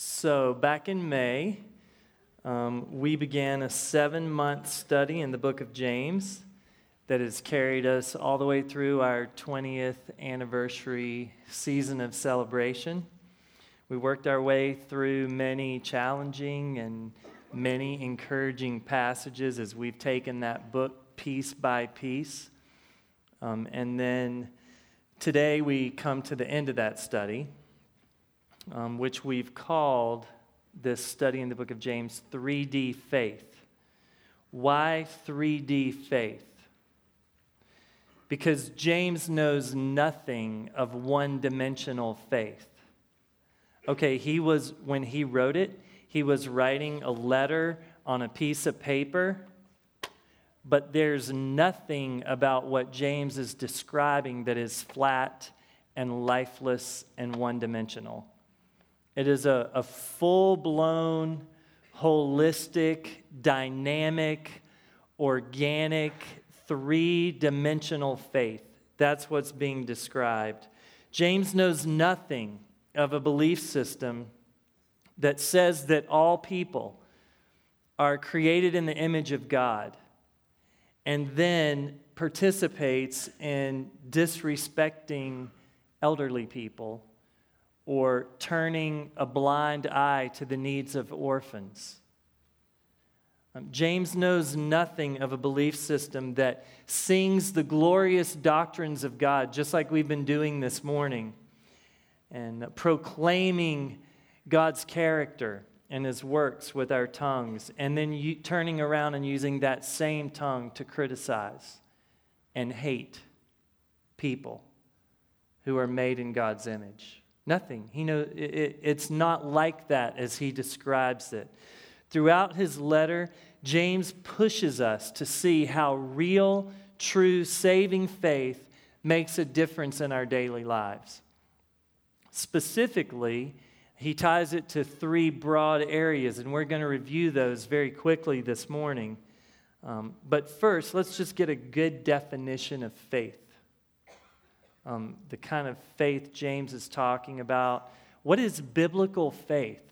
So back in May, we began a 7-month study in the book of James that has carried us all the way through our 20th anniversary season of celebration. We worked our way through many challenging and many encouraging passages as we've taken that book piece by piece. And then today we come to the end of that study, which we've called this study in the book of James 3D faith. Why 3D faith? Because James knows nothing of one-dimensional faith. Okay, when he wrote it, he was writing a letter on a piece of paper, but there's nothing about what James is describing that is flat and lifeless and one-dimensional. It is a full-blown, holistic, dynamic, organic, three-dimensional faith. That's what's being described. James knows nothing of a belief system that says that all people are created in the image of God and then participates in disrespecting elderly people or turning a blind eye to the needs of orphans. James knows nothing of a belief system that sings the glorious doctrines of God, just like we've been doing this morning, and proclaiming God's character and His works with our tongues, and then turning around and using that same tongue to criticize and hate people who are made in God's image. Nothing. He knows it's not like that as he describes it. Throughout his letter, James pushes us to see how real, true, saving faith makes a difference in our daily lives. Specifically, he ties it to 3 broad areas, and we're going to review those very quickly this morning. But first, let's just get a good definition of faith. The kind of faith James is talking about. What is biblical faith?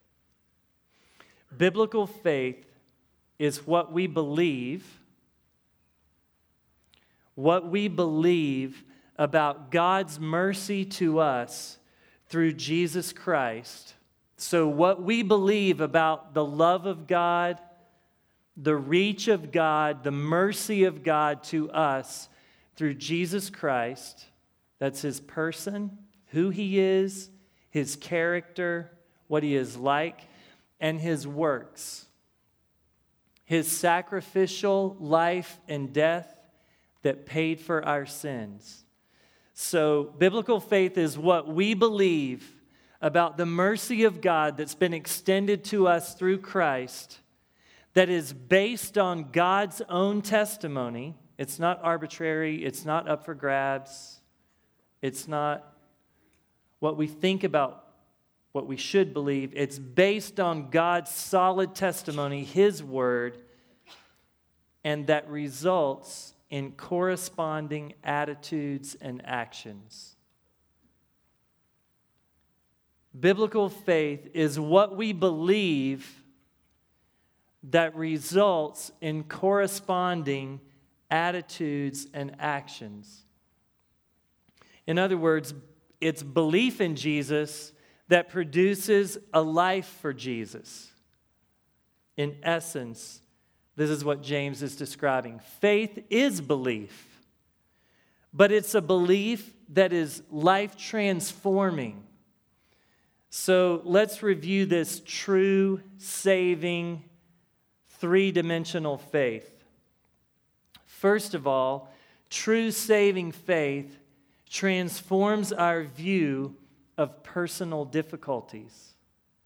Biblical faith is what we believe about God's mercy to us through Jesus Christ. So what we believe about the love of God, the reach of God, the mercy of God to us through Jesus Christ. That's His person, who He is, His character, what He is like, and His works. His sacrificial life and death that paid for our sins. So, biblical faith is what we believe about the mercy of God that's been extended to us through Christ, that is based on God's own testimony. It's not arbitrary, it's not up for grabs. It's not what we think about, what we should believe. It's based on God's solid testimony, His word, and that results in corresponding attitudes and actions. Biblical faith is what we believe that results in corresponding attitudes and actions. In other words, it's belief in Jesus that produces a life for Jesus. In essence, this is what James is describing. Faith is belief, but it's a belief that is life-transforming. So let's review this true, saving, three-dimensional faith. First of all, true saving faith transforms our view of personal difficulties.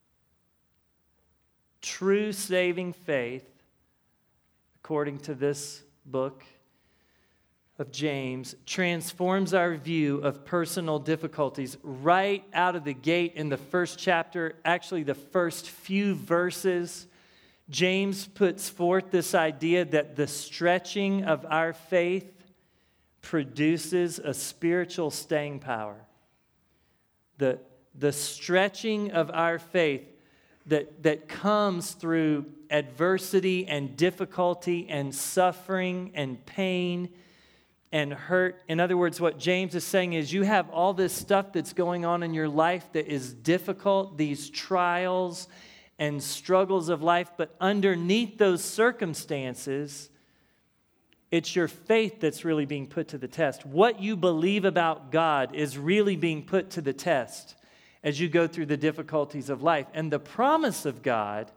True saving faith, according to this book of James, transforms our view of personal difficulties. Right out of the gate in the first chapter, actually the first few verses, James puts forth this idea that the stretching of our faith produces a spiritual staying power. The stretching of our faith that comes through adversity and difficulty and suffering and pain and hurt. In other words, what James is saying is you have all this stuff that's going on in your life that is difficult, these trials and struggles of life, but underneath those circumstances, it's your faith that's really being put to the test. What you believe about God is really being put to the test as you go through the difficulties of life. And the promise of God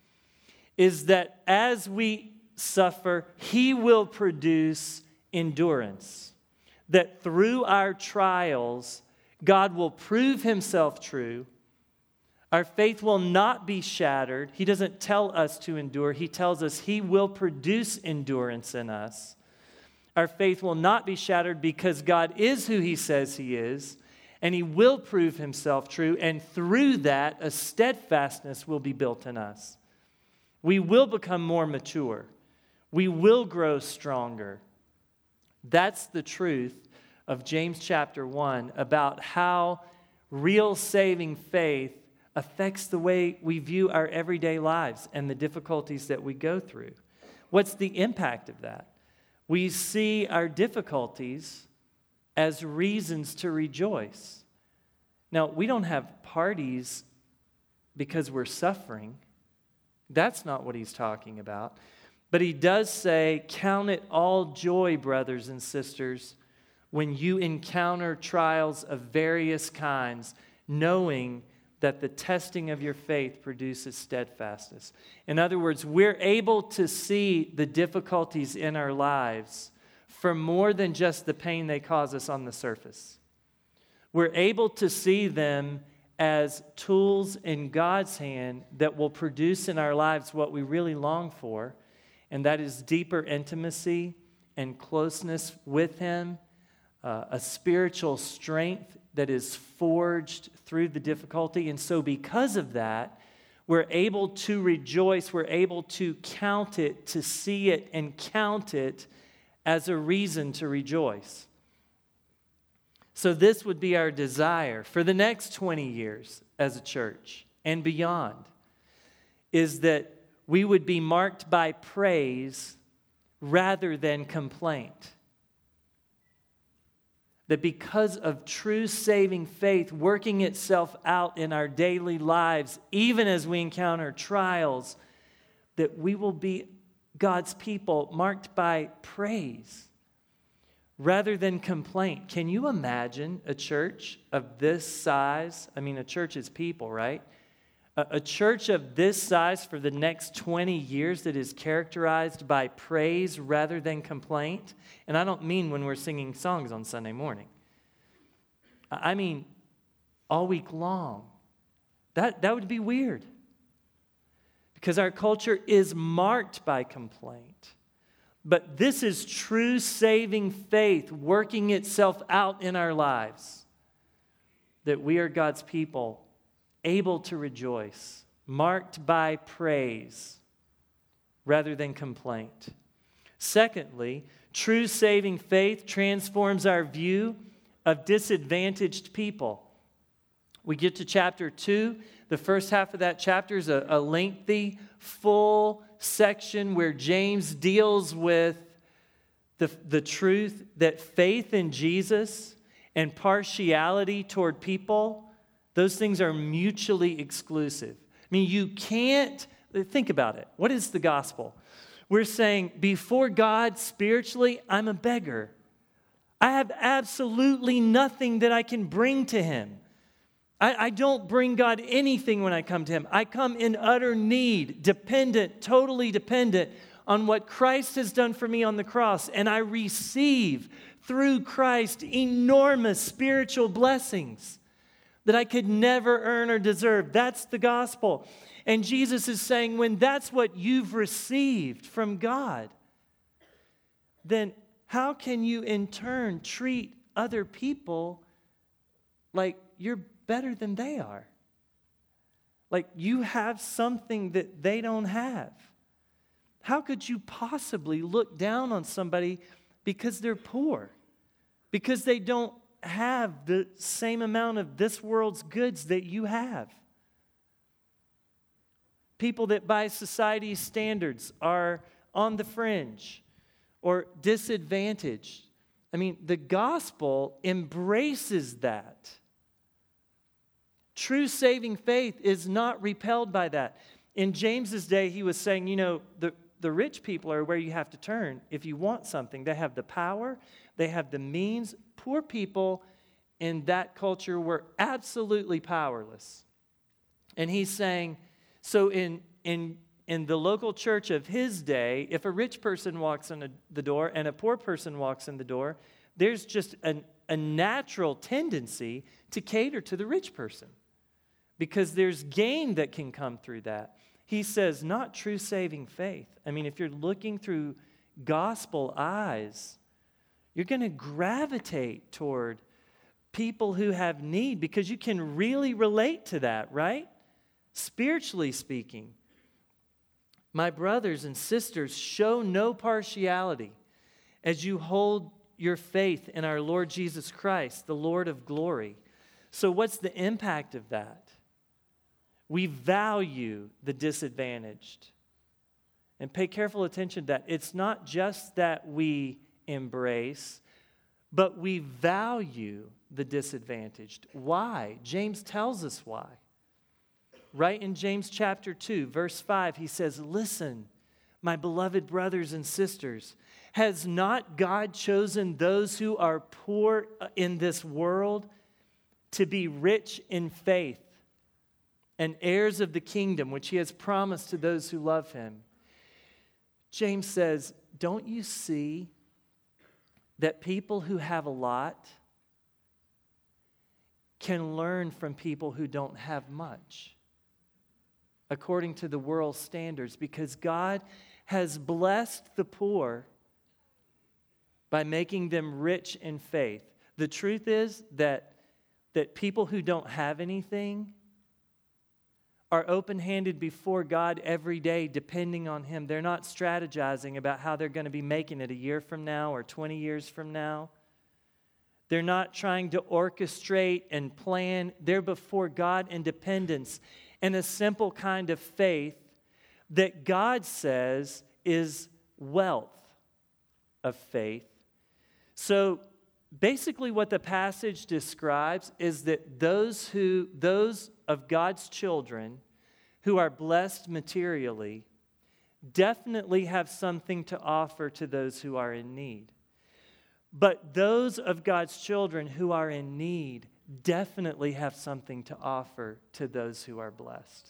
is that as we suffer, He will produce endurance. That through our trials, God will prove Himself true. Our faith will not be shattered. He doesn't tell us to endure. He tells us He will produce endurance in us. Our faith will not be shattered because God is who He says He is, and He will prove Himself true, and through that, a steadfastness will be built in us. We will become more mature. We will grow stronger. That's the truth of James chapter 1 about how real saving faith affects the way we view our everyday lives and the difficulties that we go through. What's the impact of that? We see our difficulties as reasons to rejoice. Now, we don't have parties because we're suffering. That's not what he's talking about. But he does say, count it all joy, brothers and sisters, when you encounter trials of various kinds, knowing that the testing of your faith produces steadfastness. In other words, we're able to see the difficulties in our lives for more than just the pain they cause us on the surface. We're able to see them as tools in God's hand that will produce in our lives what we really long for, and that is deeper intimacy and closeness with Him, a spiritual strength that is forged through the difficulty. And so because of that, we're able to rejoice, we're able to count it, to see it and count it as a reason to rejoice. So this would be our desire for the next 20 years as a church and beyond, is that we would be marked by praise rather than complaint. That because of true saving faith working itself out in our daily lives, even as we encounter trials, that we will be God's people marked by praise rather than complaint. Can you imagine a church of this size? I mean, a church is people, right? A church of this size for the next 20 years that is characterized by praise rather than complaint. And I don't mean when we're singing songs on Sunday morning. I mean all week long. That would be weird. Because our culture is marked by complaint. But this is true saving faith working itself out in our lives. That we are God's people, able to rejoice, marked by praise rather than complaint. Secondly, true saving faith transforms our view of disadvantaged people. We get to chapter 2. The first half of that chapter is a lengthy, full section where James deals with the truth that faith in Jesus and partiality toward people, those things are mutually exclusive. I mean, you can't, think about it. What is the gospel? We're saying, before God, spiritually, I'm a beggar. I have absolutely nothing that I can bring to Him. I don't bring God anything when I come to Him. I come in utter need, dependent, totally dependent on what Christ has done for me on the cross. And I receive through Christ enormous spiritual blessings that I could never earn or deserve. That's the gospel. And Jesus is saying, when that's what you've received from God, then how can you in turn treat other people like you're better than they are? Like you have something that they don't have. How could you possibly look down on somebody because they're poor? Because they don't have the same amount of this world's goods that you have? people that by society's standards are on the fringe or disadvantaged. I mean, the gospel embraces that. True saving faith is not repelled by that. In James's day, he was saying, the rich people are where you have to turn if you want something. They have the power, they have the means. Poor people in that culture were absolutely powerless. And he's saying, so in the local church of his day, if a rich person walks in the door and a poor person walks in the door, there's just a natural tendency to cater to the rich person because there's gain that can come through that. He says, not true saving faith. I mean, if you're looking through gospel eyes, you're going to gravitate toward people who have need because you can really relate to that, right? Spiritually speaking. My brothers and sisters, show no partiality as you hold your faith in our Lord Jesus Christ, the Lord of glory. So what's the impact of that? We value the disadvantaged. And pay careful attention to that. It's not just that we embrace, but we value the disadvantaged. Why? James tells us why. Right in James chapter 2, verse 5, he says, listen, my beloved brothers and sisters, has not God chosen those who are poor in this world to be rich in faith and heirs of the kingdom, which he has promised to those who love him? James says, don't you see that people who have a lot can learn from people who don't have much, according to the world's standards, because God has blessed the poor by making them rich in faith. The truth is that people who don't have anything are open-handed before God every day, depending on him. They're not strategizing about how they're going to be making it a year from now or 20 years from now. They're not trying to orchestrate and plan. They're before God in dependence and a simple kind of faith that God says is wealth of faith. So basically what the passage describes is that those of God's children who are blessed materially definitely have something to offer to those who are in need. But those of God's children who are in need definitely have something to offer to those who are blessed.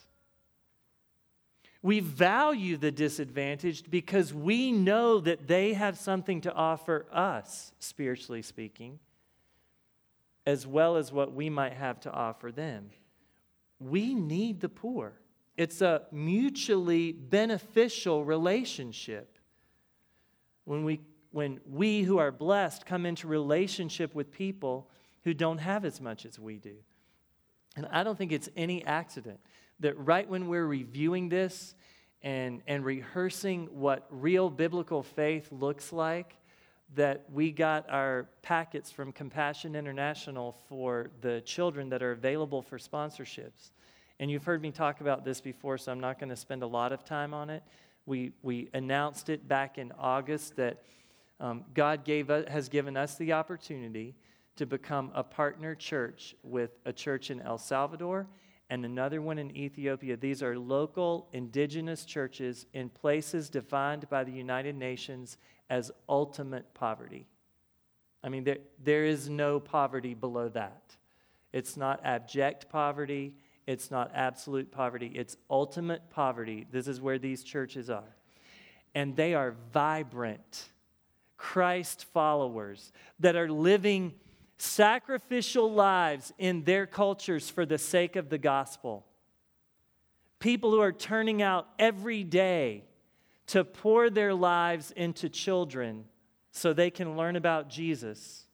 We value the disadvantaged because we know that they have something to offer us, spiritually speaking, as well as what we might have to offer them. We need the poor. It's a mutually beneficial relationship. When we who are blessed come into relationship with people who don't have as much as we do. And I don't think it's any accident that right when we're reviewing this and rehearsing what real biblical faith looks like, that we got our packets from Compassion International for the children that are available for sponsorships. And you've heard me talk about this before, so I'm not going to spend a lot of time on it. We announced it back in August that God has given us the opportunity to become a partner church with a church in El Salvador and another one in Ethiopia. These are local indigenous churches in places defined by the United Nations as ultimate poverty. I mean, there is no poverty below that. It's not abject poverty. It's not absolute poverty. It's ultimate poverty. This is where these churches are. And they are vibrant Christ followers that are living sacrificial lives in their cultures for the sake of the gospel. People who are turning out every day to pour their lives into children so they can learn about Jesus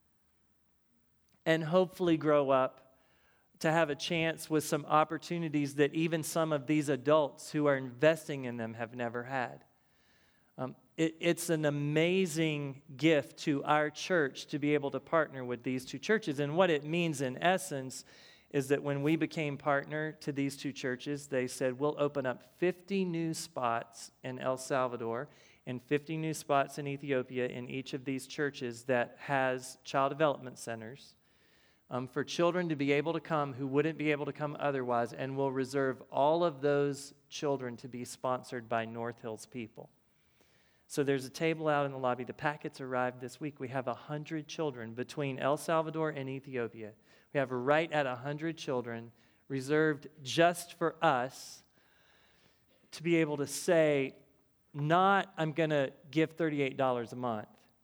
and hopefully grow up to have a chance with some opportunities that even some of these adults who are investing in them have never had. It's an amazing gift to our church to be able to partner with these two churches. And what it means in essence is that when we became partner to these two churches, they said, we'll open up 50 new spots in El Salvador and 50 new spots in Ethiopia in each of these churches that has child development centers for children to be able to come who wouldn't be able to come otherwise, and we'll reserve all of those children to be sponsored by North Hills people. So there's a table out in the lobby. The packets arrived this week. We have 100 children between El Salvador and Ethiopia. We have right at 100 children reserved just for us to be able to say, not I'm going to give $38 a month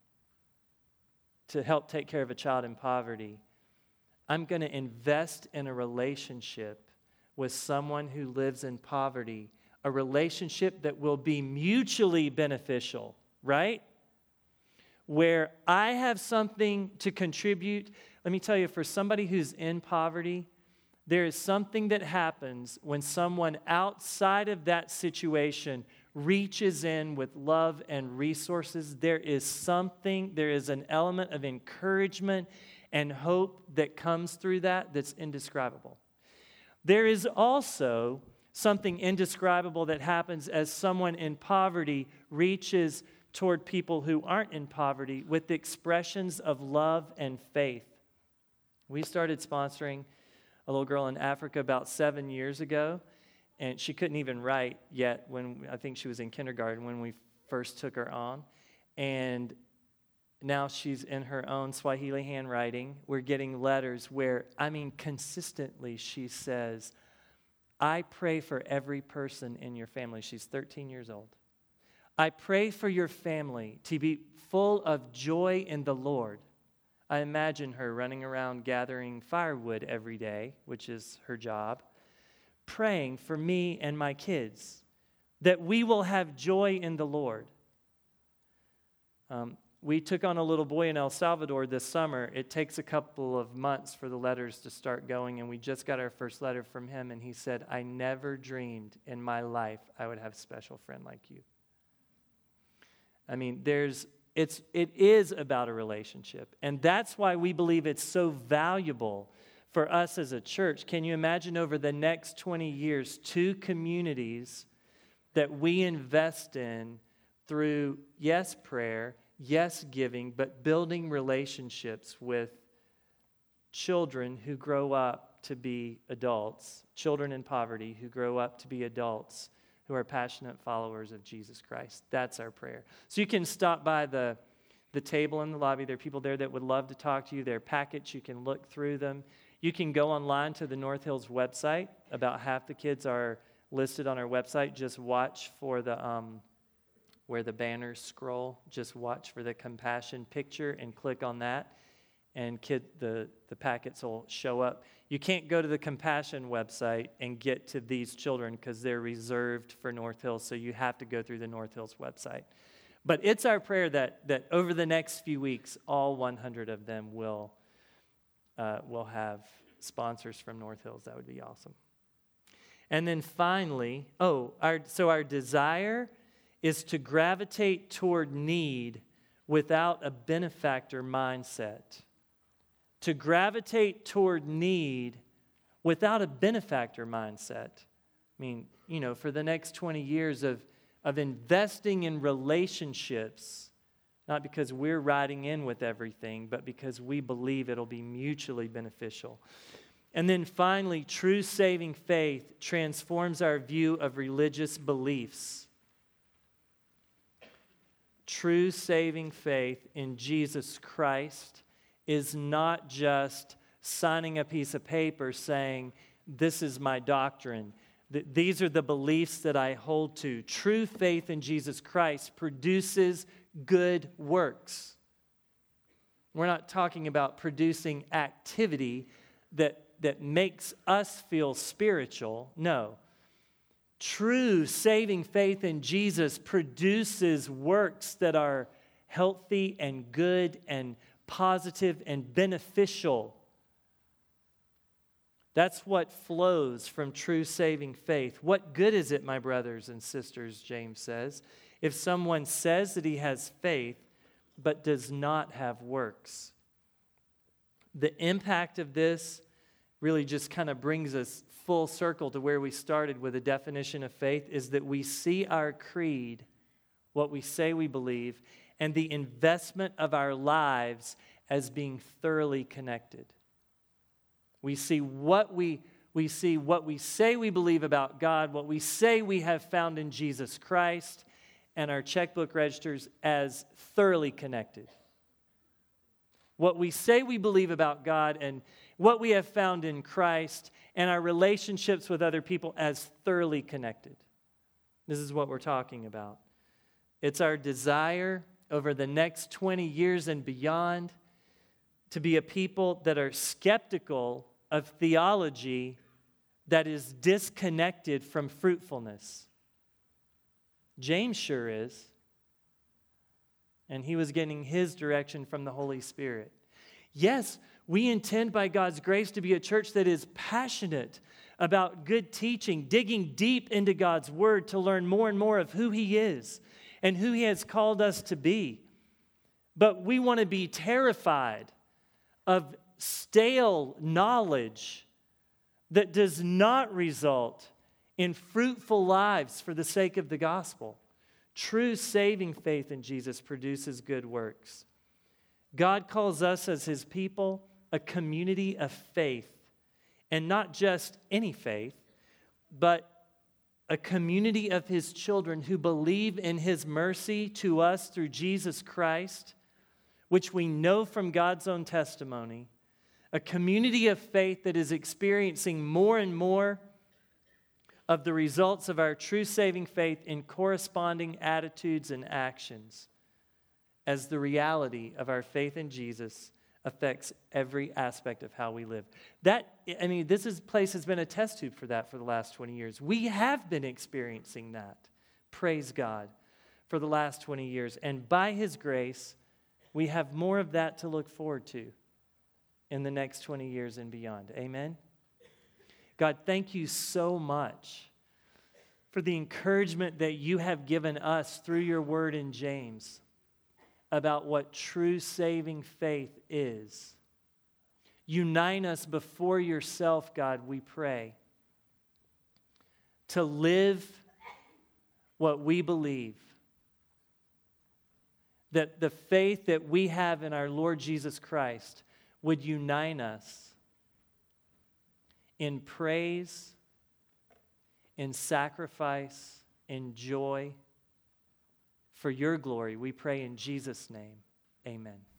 to help take care of a child in poverty. I'm going to invest in a relationship with someone who lives in poverty, a relationship that will be mutually beneficial, right? Where I have something to contribute. Let me tell you, for somebody who's in poverty, there is something that happens when someone outside of that situation reaches in with love and resources. There is an element of encouragement and hope that comes through that that's indescribable. There is also something indescribable that happens as someone in poverty reaches toward people who aren't in poverty with expressions of love and faith. We started sponsoring a little girl in Africa about 7 years ago, and she couldn't even write yet when I think she was in kindergarten when we first took her on. And now she's in her own Swahili handwriting. We're getting letters where, consistently she says, I pray for every person in your family. She's 13 years old. I pray for your family to be full of joy in the Lord. I imagine her running around gathering firewood every day, which is her job, praying for me and my kids, that we will have joy in the Lord. We took on a little boy in El Salvador this summer. It takes a couple of months for the letters to start going, and we just got our first letter from him, and he said, I never dreamed in my life I would have a special friend like you. It is about a relationship, and that's why we believe it's so valuable for us as a church. Can you imagine over the next 20 years, 2 communities that we invest in through, yes, prayer, yes, giving, but building relationships with children who grow up to be adults, children in poverty who grow up to be adults who are passionate followers of Jesus Christ. That's our prayer. So you can stop by the table in the lobby. There are people there that would love to talk to you. There are packets. You can look through them. You can go online to the North Hills website. About half the kids are listed on our website. Just watch for where the banners scroll. Just watch for the compassion picture and click on that, and the packets will show up. You can't go to the compassion website and get to these children because they're reserved for North Hills, so you have to go through the North Hills website. But it's our prayer that over the next few weeks, all 100 of them will have sponsors from North Hills. That would be awesome. And then finally, our desire is to gravitate toward need without a benefactor mindset. To gravitate toward need without a benefactor mindset. For the next 20 years of investing in relationships, not because we're riding in with everything, but because we believe it'll be mutually beneficial. And then finally, true saving faith transforms our view of religious beliefs. True saving faith in Jesus Christ is not just signing a piece of paper saying, this is my doctrine. These are the beliefs that I hold to. True faith in Jesus Christ produces good works. We're not talking about producing activity that makes us feel spiritual. No. True saving faith in Jesus produces works that are healthy and good and positive and beneficial. That's what flows from true saving faith. What good is it, my brothers and sisters, James says, if someone says that he has faith but does not have works? The impact of this really just kind of brings us full circle to where we started with a definition of faith, is that we see our creed, what we say we believe, and the investment of our lives as being thoroughly connected. We see what we say we believe about God, what we say we have found in Jesus Christ, and our checkbook registers as thoroughly connected. What we say we believe about God and what we have found in Christ, and our relationships with other people as thoroughly connected. This is what we're talking about. It's our desire over the next 20 years and beyond to be a people that are skeptical of theology that is disconnected from fruitfulness. James sure is. And he was getting his direction from the Holy Spirit. Yes, we intend by God's grace to be a church that is passionate about good teaching, digging deep into God's Word to learn more and more of who He is and who He has called us to be. But we want to be terrified of stale knowledge that does not result in fruitful lives for the sake of the gospel. True saving faith in Jesus produces good works. God calls us as His people a community of faith, and not just any faith, but a community of His children who believe in His mercy to us through Jesus Christ, which we know from God's own testimony, a community of faith that is experiencing more and more of the results of our true saving faith in corresponding attitudes and actions as the reality of our faith in Jesus affects every aspect of how we live. This place has been a test tube for that for the last 20 years. We have been experiencing that, praise God, for the last 20 years. And by His grace, we have more of that to look forward to in the next 20 years and beyond. Amen? God, thank you so much for the encouragement that you have given us through your word in James about what true saving faith is. Unite us before yourself, God, we pray, to live what we believe. That the faith that we have in our Lord Jesus Christ would unite us in praise, in sacrifice, in joy. For your glory, we pray in Jesus' name. Amen.